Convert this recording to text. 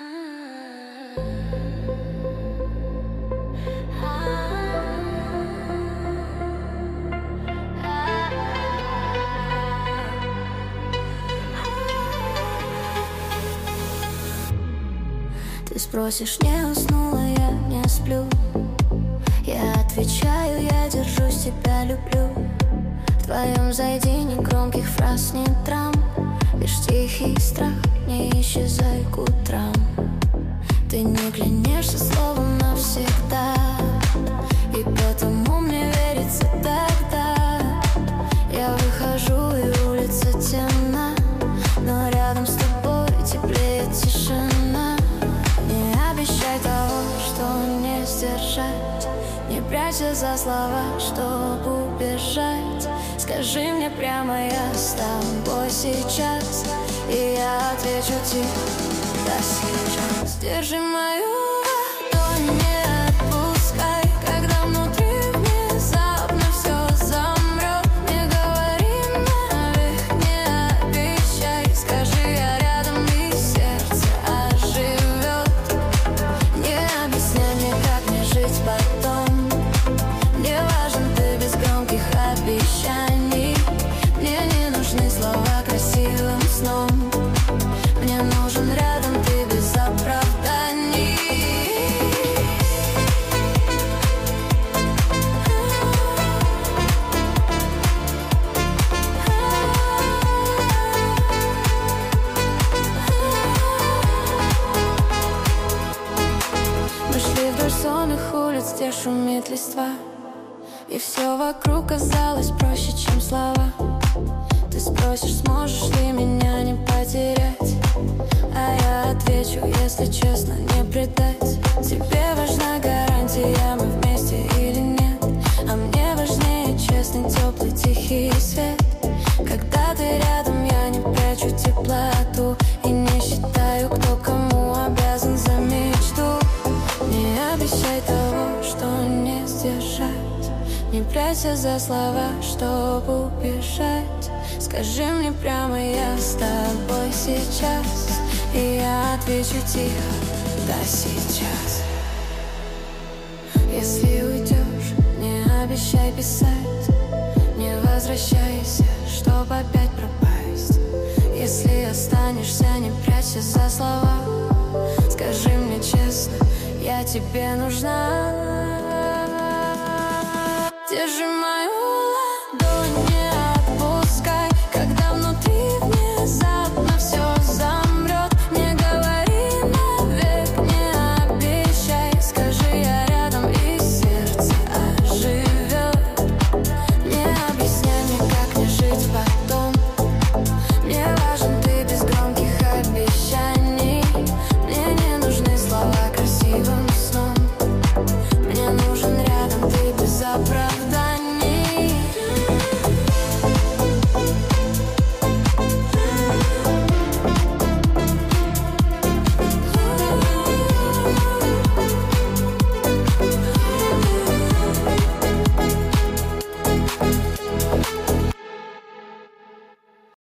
Ты спросишь, не уснула, я не сплю. Я отвечаю, я держусь, тебя люблю. В твоем зайди негромких фраз нет драм, лишь тихий страх, не исчезай к утрам. Ты не клянешься словом навсегда, и потому мне верится тогда. Я выхожу, и улица темна, но рядом с тобой теплее тишина. Не обещай того, что не сдержать, не прячься за слова, чтобы убежать. Скажи мне прямо, я с тобой сейчас, и я отвечу тихо, да сейчас. Держи мою ладонь, не отпускай, когда внутри внезапно все замрет. Не говори навек, не обещай, скажи, я рядом, и сердце оживет. Не объясняй мне, как мне жить потом, мне важен ты без громких обещаний. Мне не нужны слова красивым сном, мне нужен рядом ты без оправданий. Мы шли вдоль сонных улиц, где шумит листва, и все вокруг казалось проще, чем слова. Ты спросишь, сможешь ли меня не потерять, а я отвечу, если честно, не предать. Тебе важна гарантия, мы вместе или нет, а мне важнее честный, теплый, тихий свет. Когда ты рядом, я не прячу теплоту и не считаю, кто кому обязан за мечту. Не обещай того, что не сдержать, не прячься за слова, чтобы убежать. Скажи мне прямо, я с тобой сейчас, и я отвечу тихо, да сейчас. Если уйдешь, не обещай писать, не возвращайся, чтоб опять пропасть. Если останешься, не прячься за слова, скажи мне честно, я тебе нужна. Держи мою